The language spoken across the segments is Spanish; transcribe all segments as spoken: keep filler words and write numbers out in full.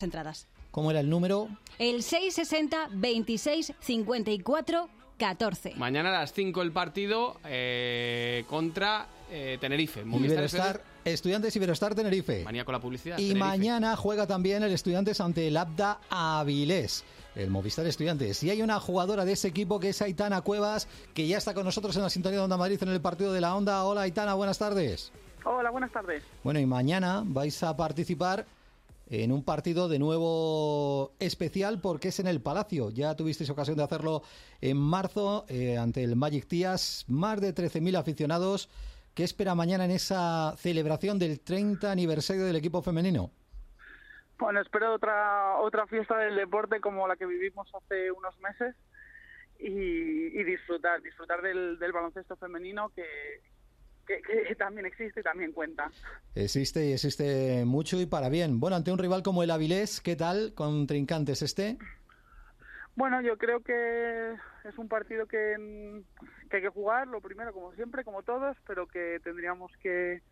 entradas. ¿Cómo era el número? El seis sesenta veintiséis cincuenta y cuatro catorce. Mañana a las cinco el partido eh, contra eh, Tenerife. Iberostar, Estudiantes Iberostar Tenerife. Manía con la publicidad. Y Tenerife. mañana juega también el Estudiantes ante el Abda Avilés, el Movistar Estudiantes. Y hay una jugadora de ese equipo que es Aitana Cuevas, que ya está con nosotros en la sintonía de Onda Madrid en el partido de la Onda. Hola Aitana, buenas tardes. Hola, buenas tardes. Bueno, y mañana vais a participar en un partido de nuevo especial porque es en el Palacio. Ya tuvisteis ocasión de hacerlo en marzo eh, ante el Magic Tías. Más de trece mil aficionados. ¿Qué espera mañana en esa celebración del treinta aniversario del equipo femenino? Bueno, espero otra otra fiesta del deporte como la que vivimos hace unos meses y, y disfrutar, disfrutar del, del baloncesto femenino que... Que, que también existe y también cuenta. Existe y existe mucho y para bien. Bueno, ante un rival como el Avilés, ¿qué tal con trincantes este? Bueno, yo creo que es un partido que, que hay que jugar, lo primero, como siempre, como todos, pero que tendríamos que,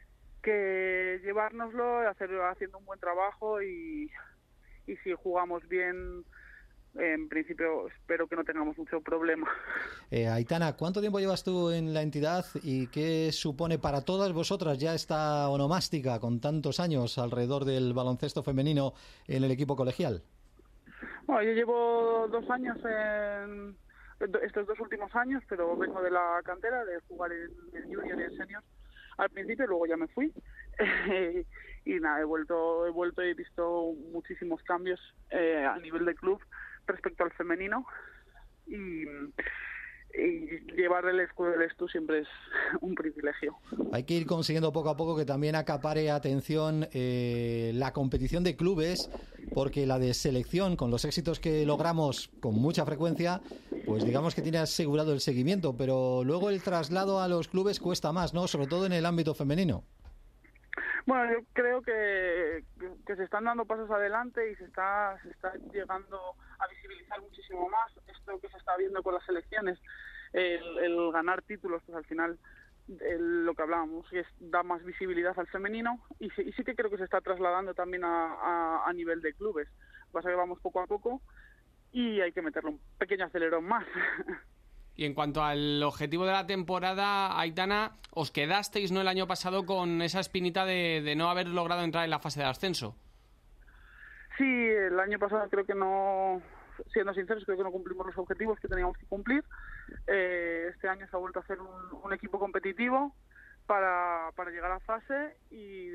que llevárnoslo, hacer, haciendo un buen trabajo y, y si jugamos bien, en principio espero que no tengamos mucho problema. Eh, Aitana, ¿cuánto tiempo llevas tú en la entidad y qué supone para todas vosotras ya esta onomástica con tantos años alrededor del baloncesto femenino en el equipo colegial? Bueno, yo llevo dos años en estos dos últimos años, pero vengo de la cantera, de jugar en, en junior y en senior al principio, luego ya me fui y nada, he vuelto, he vuelto y he visto muchísimos cambios eh, a nivel de club respecto al femenino y, y llevar el escudo del Estu siempre es un privilegio. Hay que ir consiguiendo poco a poco que también acapare atención eh, la competición de clubes, porque la de selección, con los éxitos que logramos con mucha frecuencia, pues digamos que tiene asegurado el seguimiento, pero luego el traslado a los clubes cuesta más, ¿no? Sobre todo en el ámbito femenino. Bueno, yo creo que, que se están dando pasos adelante y se está se está llegando a visibilizar muchísimo más esto que se está viendo con las selecciones, el, el ganar títulos, pues al final el, lo que hablábamos, que es, da más visibilidad al femenino y sí, y sí que creo que se está trasladando también a, a, a nivel de clubes. Pasa que vamos poco a poco y hay que meterle un pequeño acelerón más. Y en cuanto al objetivo de la temporada, Aitana, os quedasteis, ¿no?, el año pasado con esa espinita de, de no haber logrado entrar en la fase de ascenso. Sí, el año pasado creo que no, siendo sinceros, creo que no cumplimos los objetivos que teníamos que cumplir. Eh, este año se ha vuelto a hacer un, un equipo competitivo para, para llegar a fase y,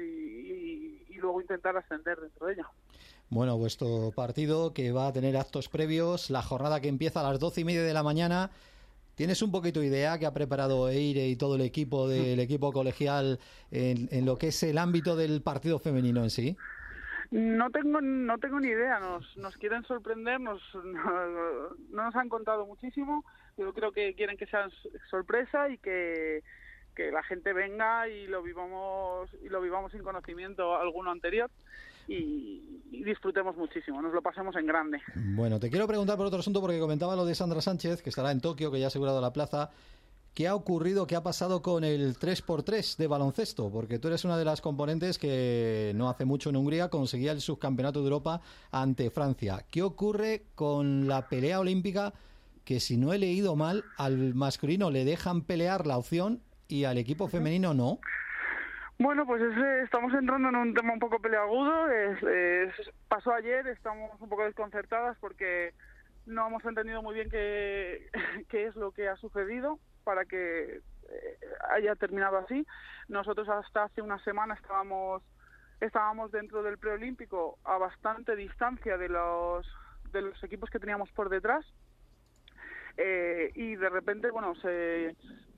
y, y luego intentar ascender dentro de ella. Bueno, vuestro partido que va a tener actos previos, la jornada que empieza a las doce y media de la mañana. ¿Tienes un poquito de idea que ha preparado Eire y todo el equipo del equipo colegial en, en lo que es el ámbito del partido femenino en sí? No tengo no tengo ni idea, nos nos quieren sorprender, nos, no, no nos han contado muchísimo, yo creo que quieren que sea sorpresa y que, que la gente venga y lo vivamos y lo vivamos sin conocimiento alguno anterior. Y, y disfrutemos muchísimo, nos lo pasemos en grande. Bueno, te quiero preguntar por otro asunto porque comentaba lo de Sandra Sánchez, que estará en Tokio, que ya ha asegurado la plaza. ¿Qué ha ocurrido, qué ha pasado con el tres por tres de baloncesto? Porque tú eres una de las componentes que no hace mucho en Hungría conseguía el subcampeonato de Europa ante Francia. ¿Qué ocurre con la pelea olímpica? Que si no he leído mal, al masculino le dejan pelear la opción y al equipo femenino no. Bueno, pues es, estamos entrando en un tema un poco peleagudo. Es, es, pasó ayer, estamos un poco desconcertadas porque no hemos entendido muy bien qué, qué es lo que ha sucedido para que eh, haya terminado así. Nosotros hasta hace una semana estábamos estábamos dentro del preolímpico a bastante distancia de los de los equipos que teníamos por detrás. Eh, y de repente, bueno, se...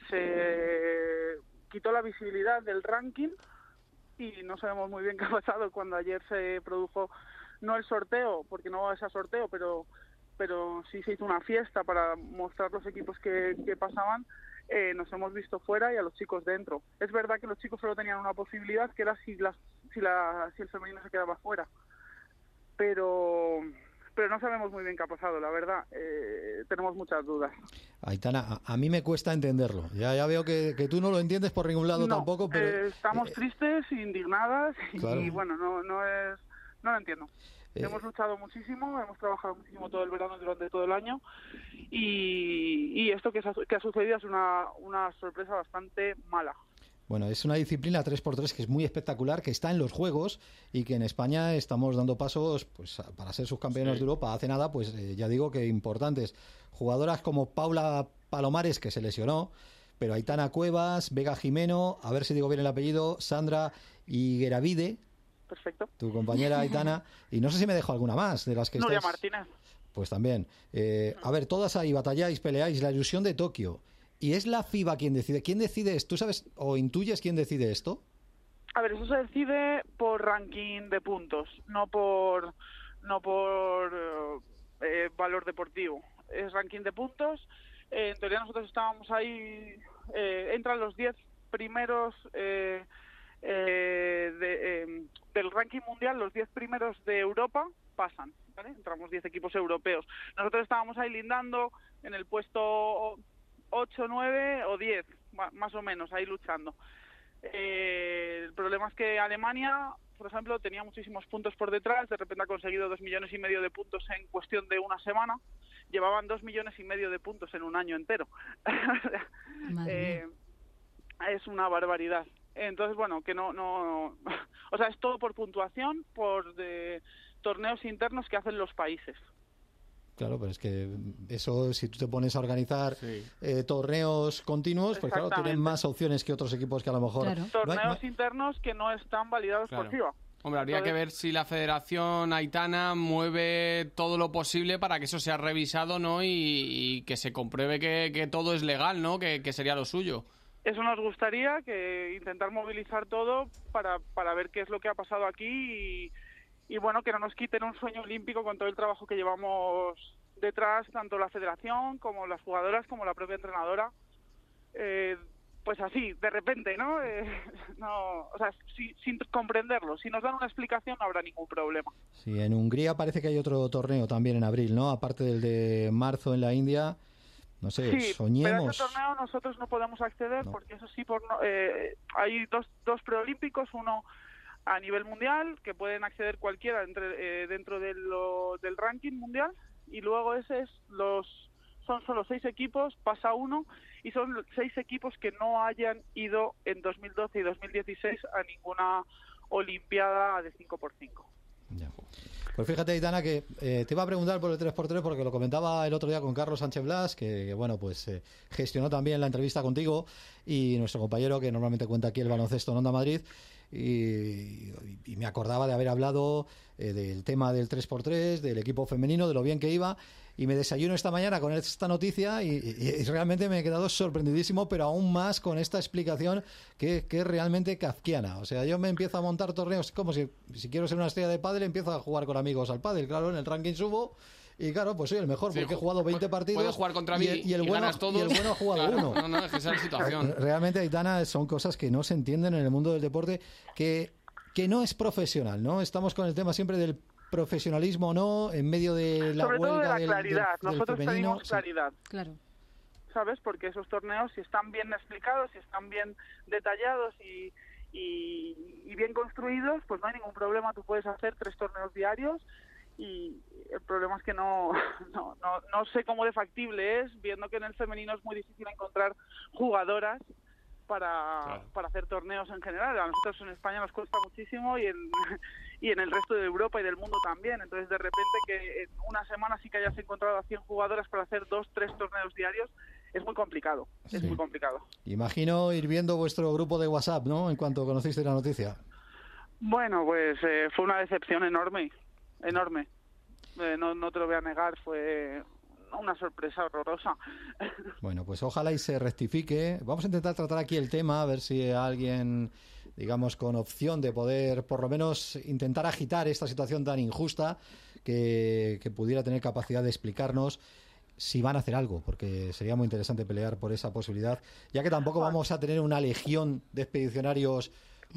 se quitó la visibilidad del ranking y no sabemos muy bien qué ha pasado cuando ayer se produjo, no el sorteo, porque no es a sorteo, pero pero sí se hizo una fiesta para mostrar los equipos que, que pasaban. Eh, nos hemos visto fuera y a los chicos dentro. Es verdad que los chicos solo tenían una posibilidad, que era si, las, si, la, si el femenino se quedaba fuera, pero... pero no sabemos muy bien qué ha pasado, la verdad. Eh, tenemos muchas dudas. Aitana, a, a mí me cuesta entenderlo. Ya ya veo que, que tú no lo entiendes por ningún lado no, tampoco, pero... Eh, estamos eh, tristes, indignadas, claro. y bueno, no no es no lo entiendo. Eh, hemos luchado muchísimo, hemos trabajado muchísimo todo el verano, durante todo el año, y, y esto que, ha, que ha sucedido es una, una sorpresa bastante mala. Bueno, es una disciplina tres por tres que es muy espectacular, que está en los Juegos y que en España estamos dando pasos pues para ser subcampeones sí. de Europa. Hace nada, pues eh, ya digo que importantes. Jugadoras como Paula Palomares, que se lesionó, pero Aitana Cuevas, Vega Jimeno, a ver si digo bien el apellido, Sandra Higueravide, perfecto, tu compañera Aitana, y no sé si me dejo alguna más de las que Nuria estáis... Martínez. Pues también. Eh, a ver, todas ahí batalláis, peleáis, la ilusión de Tokio. ¿Y es la FIBA quien decide? ¿Quién decide esto? ¿Tú sabes o intuyes quién decide esto? A ver, eso se decide por ranking de puntos, no por no por eh, valor deportivo. Es ranking de puntos. Eh, en teoría nosotros estábamos ahí, eh, entran los diez primeros eh, eh, de, eh, del ranking mundial, los diez primeros de Europa pasan, ¿vale? Entramos diez equipos europeos. Nosotros estábamos ahí lindando en el puesto ocho, nueve o diez, más o menos, ahí luchando. Eh, el problema es que Alemania, por ejemplo, tenía muchísimos puntos por detrás, de repente ha conseguido dos millones y medio de puntos en cuestión de una semana, llevaban dos millones y medio de puntos en un año entero. eh, es una barbaridad. Entonces, bueno, que no, no, o sea, es todo por puntuación, por de torneos internos que hacen los países. Claro, pero es que eso, si tú te pones a organizar sí. eh, torneos continuos, pues claro, tienen más opciones que otros equipos que a lo mejor... Claro. Torneos no hay, no... internos que no están validados claro. por FIBA. Hombre, habría Entonces... que ver si la Federación Aitana mueve todo lo posible para que eso sea revisado, ¿no? Y, y que se compruebe que, que todo es legal, ¿no? Que, que sería lo suyo. Eso nos gustaría, que intentar movilizar todo para, para ver qué es lo que ha pasado aquí y... y bueno, que no nos quiten un sueño olímpico con todo el trabajo que llevamos detrás, tanto la federación como las jugadoras como la propia entrenadora. Eh, pues así, de repente, ¿no? Eh, no o sea, si, sin comprenderlo. Si nos dan una explicación no habrá ningún problema. Sí, en Hungría parece que hay otro torneo también en abril, ¿no? Aparte del de marzo en la India. No sé, sí, soñemos. Pero a ese torneo nosotros no podemos acceder no. porque eso sí, por no, eh, hay dos, dos preolímpicos, uno a nivel mundial, que pueden acceder cualquiera entre, eh, dentro de lo, del ranking mundial, y luego ese es los son solo seis equipos, pasa uno, y son seis equipos que no hayan ido en dos mil doce y dos mil dieciséis a ninguna olimpiada de cinco por cinco. Ya. Pues fíjate, Aitana, que eh, te iba a preguntar por el tres por tres porque lo comentaba el otro día con Carlos Sánchez Blas, que, que bueno, pues eh, gestionó también la entrevista contigo, y nuestro compañero que normalmente cuenta aquí el baloncesto en Onda Madrid. Y, y me acordaba de haber hablado eh, del tema del tres por tres, del equipo femenino, de lo bien que iba, y me desayuno esta mañana con esta noticia y, y, y realmente me he quedado sorprendidísimo, pero aún más con esta explicación que, que es realmente kafkiana. O sea, yo me empiezo a montar torneos como si, si quiero ser una estrella de pádel, empiezo a jugar con amigos al pádel, claro, en el ranking subo. Y claro, pues soy el mejor, porque sí, he jugado veinte partidos. Puedes jugar contra mí y, y, el y bueno, ganas todos. Y el bueno ha jugado claro, uno. No, no, es que esa es la situación. Realmente, Aitana, son cosas que no se entienden en el mundo del deporte, que, que no es profesional, ¿no? Estamos con el tema siempre del profesionalismo, ¿no? En medio de la Sobre huelga todo de la del, claridad. del, del Nosotros femenino. pedimos claridad. Sí. Claro. ¿Sabes? Porque esos torneos, si están bien explicados, si están bien detallados y, y, y bien construidos, pues no hay ningún problema. Tú puedes hacer tres torneos diarios. Y el problema es que no, no no no sé cómo de factible es, viendo que en el femenino es muy difícil encontrar jugadoras para, claro. para hacer torneos en general. A nosotros en España nos cuesta muchísimo y en, y en el resto de Europa y del mundo también. Entonces, de repente, que en una semana sí que hayas encontrado a cien jugadoras para hacer dos, tres torneos diarios, es muy complicado. Sí. Es muy complicado. Imagino ir viendo vuestro grupo de WhatsApp, ¿no?, en cuanto conociste la noticia. Bueno, pues eh, fue una decepción enorme. enorme eh, no, no te lo voy a negar, fue una sorpresa horrorosa. Bueno, pues ojalá y se rectifique. Vamos a intentar tratar aquí el tema, a ver si alguien, digamos, con opción de poder por lo menos intentar agitar esta situación tan injusta, que, que pudiera tener capacidad de explicarnos si van a hacer algo, porque sería muy interesante pelear por esa posibilidad, ya que tampoco vamos a tener una legión de expedicionarios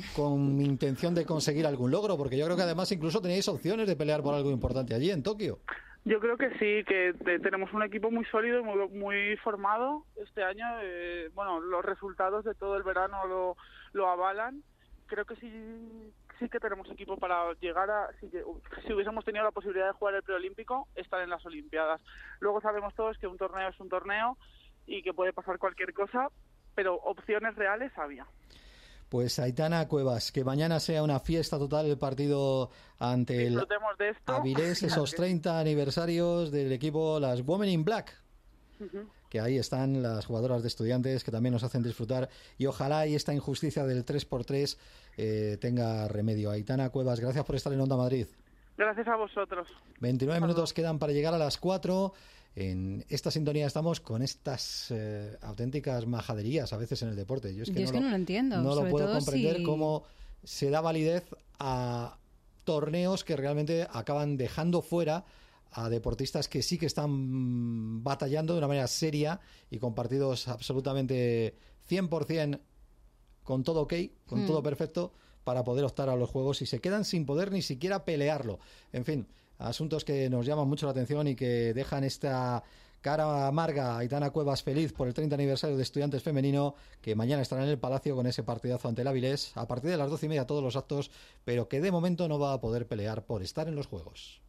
con intención de conseguir algún logro, porque yo creo que además incluso tenéis opciones de pelear por algo importante allí en Tokio. Yo creo que sí, que te, tenemos un equipo muy sólido y muy, muy formado este año. Eh, bueno, los resultados de todo el verano lo, lo avalan. Creo que si, sí que tenemos equipo para llegar a, si, si hubiésemos tenido la posibilidad de jugar el preolímpico, estar en las Olimpiadas. Luego sabemos todos que un torneo es un torneo y que puede pasar cualquier cosa, pero opciones reales había. Pues Aitana Cuevas, que mañana sea una fiesta total el partido ante el de esto. Avilés, esos treinta aniversarios del equipo, las Women in Black. Uh-huh. Que ahí están las jugadoras de Estudiantes que también nos hacen disfrutar, y ojalá y esta injusticia del tres por tres eh, tenga remedio. Aitana Cuevas, gracias por estar en Onda Madrid. Gracias a vosotros. veintinueve minutos quedan para llegar a las cuatro. En esta sintonía estamos con estas eh, auténticas majaderías a veces en el deporte. Yo es que, Yo no, es que lo, no lo entiendo. No lo puedo comprender si... cómo se da validez a torneos que realmente acaban dejando fuera a deportistas que sí que están batallando de una manera seria y con partidos absolutamente cien por ciento con todo ok, con mm. todo perfecto, para poder optar a los Juegos, y se quedan sin poder ni siquiera pelearlo. En fin, asuntos que nos llaman mucho la atención y que dejan esta cara amarga a Aitana Cuevas feliz por el treinta aniversario de Estudiantes femenino, que mañana estará en el Palacio con ese partidazo ante el Avilés a partir de las doce y media todos los actos, pero que de momento no va a poder pelear por estar en los Juegos.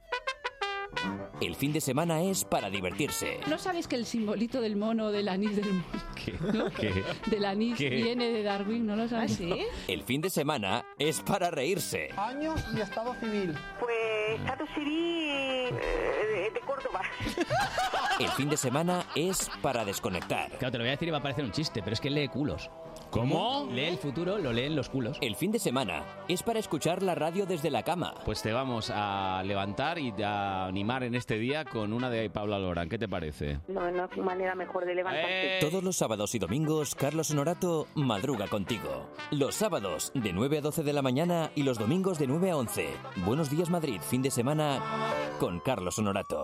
El fin de semana es para divertirse. ¿No sabéis que el simbolito del mono, del anís del mono, ¿Qué? ¿no? ¿Qué? del anís ¿Qué? viene de Darwin? ¿No lo sabéis? ¿Ah, sí? El fin de semana es para reírse. Años y estado civil. Pues estado civil eh, de Córdoba. El fin de semana es para desconectar. Claro, te lo voy a decir y va a parecer un chiste, pero es que lee culos. ¿Cómo? Lee el futuro, lo leen los culos. El fin de semana es para escuchar la radio desde la cama. Pues te vamos a levantar y a animar en este día con una de Paula Lorán. ¿Qué te parece? No, no hay manera mejor de levantarse. Eh. Todos los sábados y domingos, Carlos Honorato madruga contigo. Los sábados de nueve a doce de la mañana y los domingos de nueve a once. Buenos días Madrid, fin de semana con Carlos Honorato.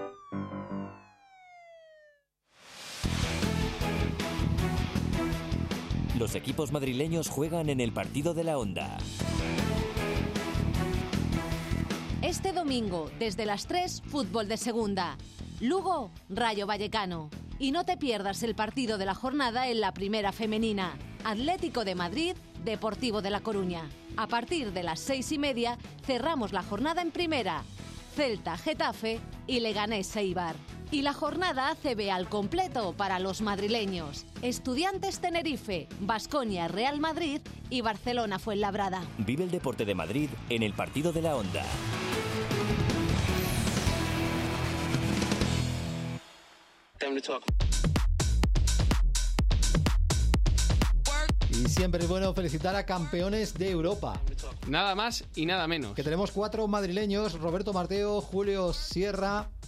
Los equipos madrileños juegan en el partido de la Onda. Este domingo, desde las tres, fútbol de segunda. Lugo, Rayo Vallecano. Y no te pierdas el partido de la jornada en la primera femenina. Atlético de Madrid, Deportivo de La Coruña. A partir de las seis y media, cerramos la jornada en primera. Celta, Getafe y Leganés, Eibar. Y la jornada A C B al completo para los madrileños. Estudiantes Tenerife, Baskonia Real Madrid y Barcelona Fuenlabrada. Vive el deporte de Madrid en el partido de la Onda. Y siempre es bueno felicitar a campeones de Europa. Nada más y nada menos. Que tenemos cuatro madrileños: Roberto Marteo, Julio Sierra